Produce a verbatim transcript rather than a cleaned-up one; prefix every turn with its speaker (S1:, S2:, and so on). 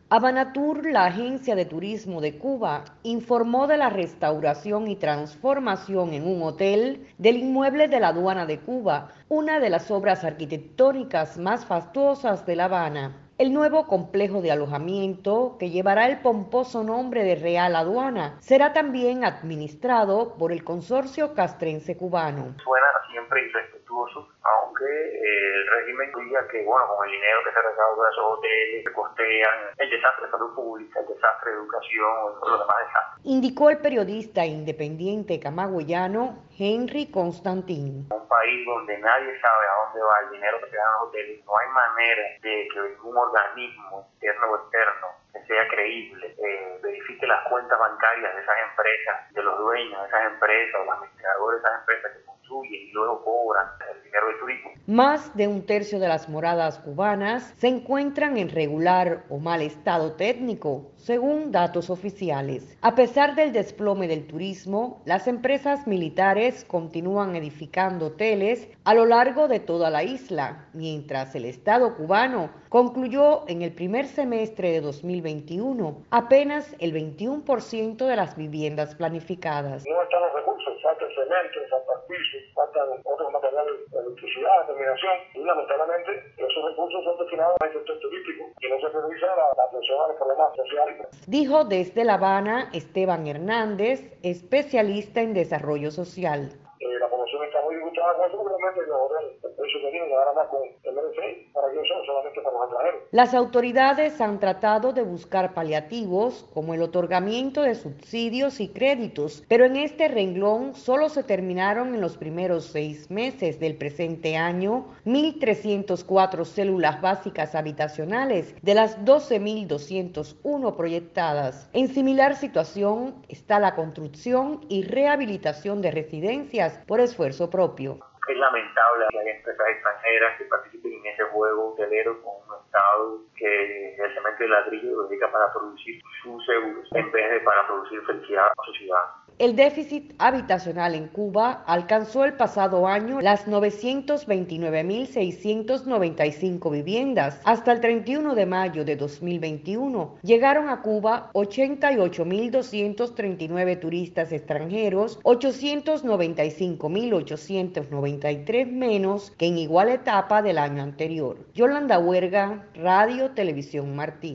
S1: Habanatur, la agencia de turismo de Cuba, informó de la restauración y transformación en un hotel del inmueble de la aduana de Cuba, una de las obras arquitectónicas más fastuosas de La Habana. El nuevo complejo de alojamiento, que llevará el pomposo nombre de Real Aduana, será también administrado por el Consorcio Castrense Cubano.
S2: Suena siempre irrespetuoso, aunque eh, el régimen diga que, bueno, con el dinero que se recauda de esos hoteles, que costean el desastre de salud pública, el desastre de educación, los demás desastres.
S1: Indicó el periodista independiente camagüeyano Henry Constantín.
S2: Un país donde nadie sabe a dónde va el dinero que se da en los hoteles, no hay manera de que ningún organismo interno o externo que sea creíble eh, verifique las cuentas bancarias de esas empresas, de los dueños de esas empresas o los administradores de esas empresas que construyen y luego cobran el dinero del turismo.
S1: Más de un tercio de las moradas cubanas se encuentran en regular o mal estado técnico, según datos oficiales. A pesar del desplome del turismo, las empresas militares continúan edificando hoteles a lo largo de toda la isla, mientras el Estado cubano concluyó en el primer semestre de dos mil veintiuno apenas el veintiuno por ciento de las viviendas planificadas.
S3: No están los recursos, falta el cemento, falta el piso, faltan otros materiales de electricidad, terminación, y lamentablemente esos recursos son destinados al sector turístico y no se prioriza la, la atención a los problemas sociales.
S1: Dijo desde La Habana Esteban Hernández, especialista en desarrollo social.
S3: Eh, la población está muy disgustada con eso, obviamente los hoteles, el precio que tienen, ahora más con el M D C, para que eso solamente para los extranjeros.
S1: Las autoridades han tratado de buscar paliativos como el otorgamiento de subsidios y créditos, pero en este renglón solo se terminaron en los primeros seis meses del presente año mil trescientas cuatro células básicas habitacionales de las doce mil doscientas uno proyectadas. En similar situación está la construcción y rehabilitación de residencias por esfuerzo propio.
S2: Es lamentable que haya empresas extranjeras que participen en ese juego hotelero con un Estado que el cemento y el ladrillo lo dedica para producir sus seguros en vez de para producir felicidad a su ciudadanos.
S1: El déficit habitacional en Cuba alcanzó el pasado año las novecientas veintinueve mil seiscientas noventa y cinco viviendas. Hasta el treinta y uno de mayo de dos mil veintiuno llegaron a Cuba ochenta y ocho mil doscientos treinta y nueve turistas extranjeros, ochocientos noventa y cinco mil ochocientos noventa y tres menos que en igual etapa del año anterior. Yolanda Huerga, Radio Televisión Martí.